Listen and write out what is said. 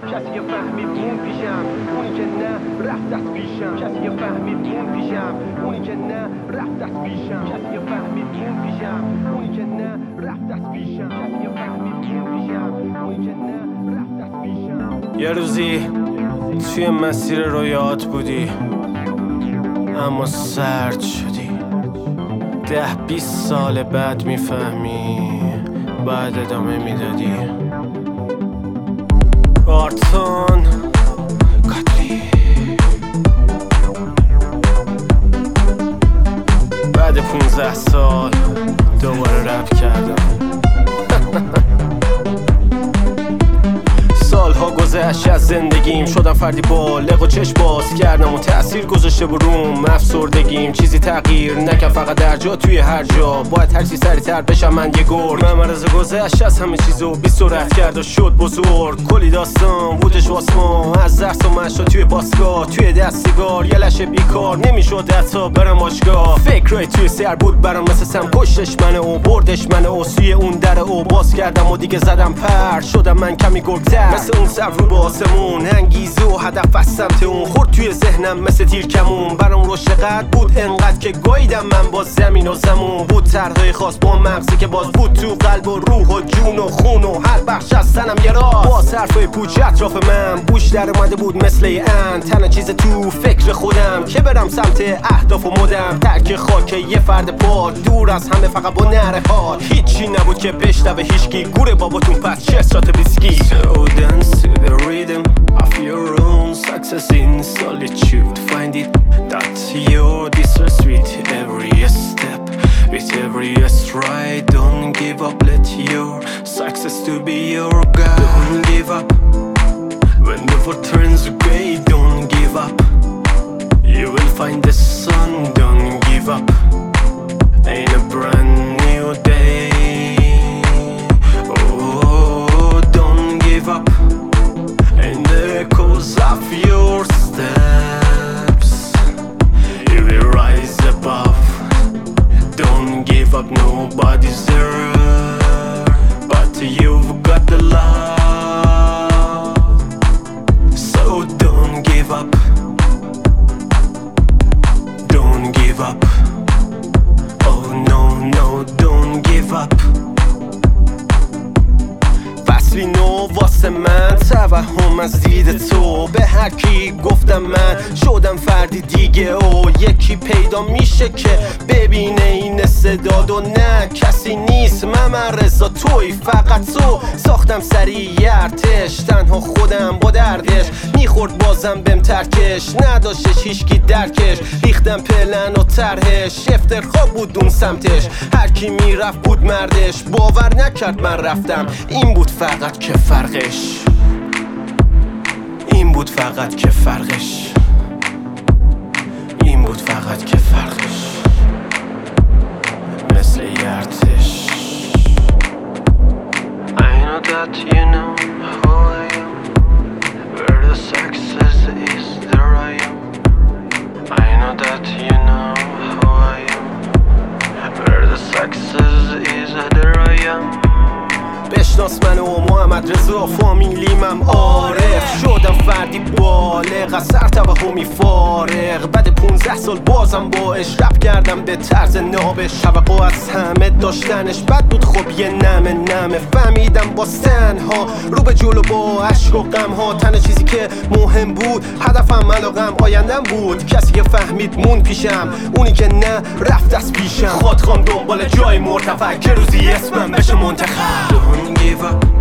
کسی فهمید مون پیشم، اونی که نه رفت از پیشم. کسی فهمید مون پیشم، اونی که نه رفت از پیشم. کسی فهمید مون پیشم، اونی که نه رفت از پیشم. کسی فهمید مون پیشم، اونی که نه رفت از پیشم. یه روزی توی مسیر رویات بودی اما سرد شدی. 10-20 سال بعد میفهمی بعد ادامه میدادی. آرتون کاتری بعد 15 سال دوباره رپ کردم. سالها گذشت از زندگیم، شدم فردی بالغ و چشم باز کردم و تأثیر گذاشته بروم افسردگیم. چیزی تغییر نکرد فقط در جا توی هر جا. باید هرچی سریع‌تر بشم من یه گرگ. مرز گذشت از همه چیزو بی سرعت کرد و شد بزرگ. کلی داستان بودش واسما، از درس و مشا توی باسگاه، توی دست سیگار یه لشه بیکار. نمیشد حتی برم باشگاه. فکرای توی سر بود برام مثل سم، کشتش منه و بردش منه و سوی اون در و باز کردم و دیگه زدم پر. شدم من کمی گرگ‌تر مثل اون سر رو به آسمون. انگیزه و هدف از سمت اون خورد توی ذهنم مثل تیر کمون. برام روشقت بود انقدر که گاییدم من با زمین و زمون. بود طرحهای خاص با مغزی که باز بود تو قلب و روح و جون و خون و هر بخش از تنم یه راز. با حرفای پوچ اطراف من بوش در اومده بود مثل ان. تنها چیز تو فکر خودم که برم سمت اهداف و مدم. ترک خاک یه فرد پاک دور از همه فقط با نره ها. هیچی نبود که بشنوه هیچکی. گوره باباتون پس چه شات بیسکی. So dance to the rhythm of your own success in solitude. Find it that you're this sweet every step, with every stride. Don't give up, let your success to be your guide. Don't give up when the world turns gray. Don't give up, you will find the sun. Don't give up in a brand new day. Oh, don't give up in the echoes of your steps. You will rise above. Don't give up, nobody's there, but you've got the love. So don't give up. Don't give up. Oh no, no, don't give up. فصلی نو واسه من، توهم از دید تو. به هر کی گفتم من شدم فردی دیگه و یکی پیدا میشه که ببینه این استعداد و نه کسی نیست. من رضا توی فقط تو. ساختم سریع ارتش تنها خودم با دردش. میخورد بازم بهم ترکش نداشتش هیچکی درکش. ریختم پلن و طرحش افتخار بود اون سمتش. هر کی میرفت بود مردش باور نکرد من رفتم. این بود فقط که فرقش. این بود فقط که فرقش. این بود فقط که فرقش. مثل ارتش. I know that you know who I am. Where the success is, there I am. I know that you know who I am. Where the success is, there I am. بشناس من و محمد رضا فامیلیمم عارف. شدم فردی بالغ از سر توهمی فارغ. بعد 15 سال بازم باش رپ کردم به طرز نابش. توقع از همه داشتنش بد بود خب یه نمه. فهمیدم با تنها رو به جلو با عشق و غم ها. تنها چیزی که مهم بود هدفم علاقم آیندم بود. کسی که فهمید مون پیشم، اونی که نه رفت از پیشم. خودخوام دنبال جای مرتفع که روزی اسمم بشه منتخب. Don't give up.